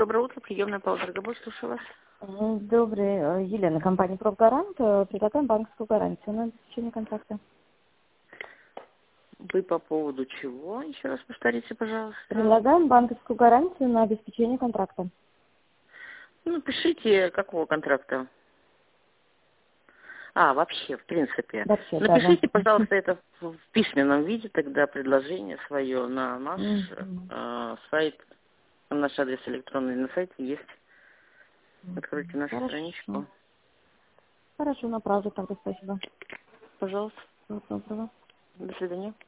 Доброе утро, приемная Павла Дорогобой, слушаю вас. Добрый, Елена, компания «Профгарант». Предлагаем банковскую гарантию на обеспечение контракта. Вы по поводу чего? Еще раз повторите, пожалуйста. Предлагаем банковскую гарантию на обеспечение контракта. Ну, пишите, какого контракта? Вообще, в принципе. Вообще, да. Напишите, пожалуйста, это в письменном виде, тогда предложение свое на наш сайт, на наш адрес электронный на сайте есть. Откройте нашу страничку. Хорошо, направлю тогда, спасибо. Пожалуйста. Всего доброго. До свидания.